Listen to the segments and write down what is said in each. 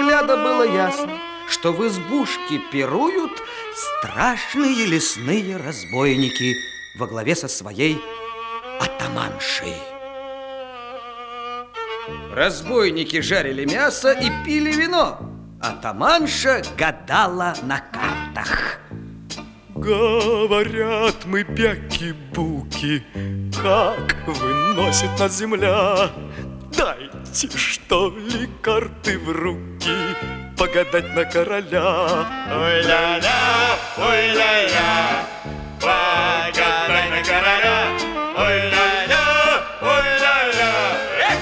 взгляда было ясно, что в избушке пируют страшные лесные разбойники во главе со своей атаманшей. Разбойники жарили мясо и пили вино. Атаманша гадала на картах. Говорят мы бяки-буки, как выносит нас земля. Дайте, что ли, карты в руки, погадать на короля. Ой-ля-ля, ой-ля-ля, погадай на короля. Ой-ля-ля, ой-ля-ля,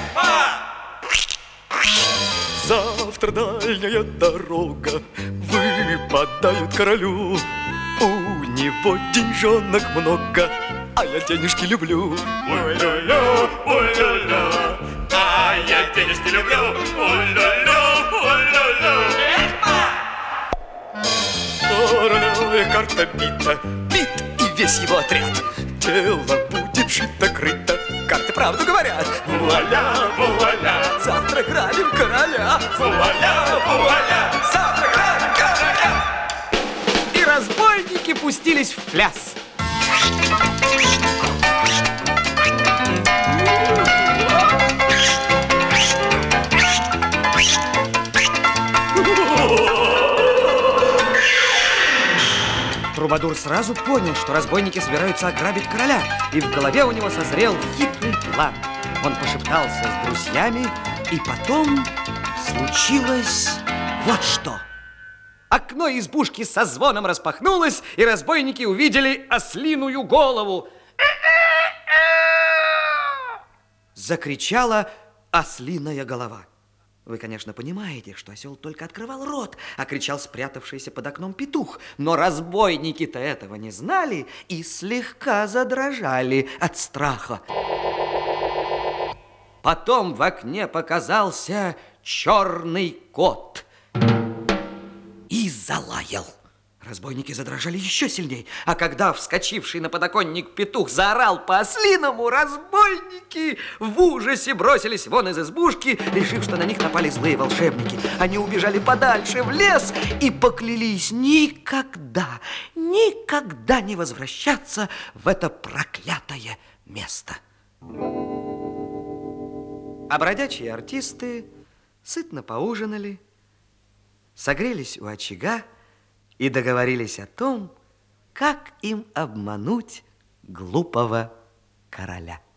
Завтра дальняя дорога выпадает королю. У него деньжонок много, а я денежки люблю. Ой-ля-ля, ой-ля-ля, а я денежки люблю. Ой-ля-ля, ой-ля-ля. Королевая карта бита, бит и весь его отряд. Дело будет шито-крыто, карты правду говорят. Вуаля, вуаля, Завтра грабим короля. вуаля, вуаля. Завтра грабим короля! И разбойники пустились в пляс. Трубадур сразу понял, что разбойники собираются ограбить короля, и в голове у него созрел хитрый план. Он пошептался с друзьями, и потом случилось вот что. Окно избушки со звоном распахнулось, и разбойники увидели ослиную голову. Закричала ослиная голова. Вы, конечно, понимаете, что осел только открывал рот, а кричал спрятавшийся под окном петух. Но разбойники-то этого не знали и слегка задрожали от страха. Потом в окне показался черный кот и залаял. Разбойники задрожали еще сильней, а когда вскочивший на подоконник петух заорал по-ослиному, разбойники в ужасе бросились вон из избушки, решив, что на них напали злые волшебники. Они убежали подальше в лес и поклялись никогда, никогда не возвращаться в это проклятое место. А бродячие артисты сытно поужинали, согрелись у очага и договорились о том, как им обмануть глупого короля.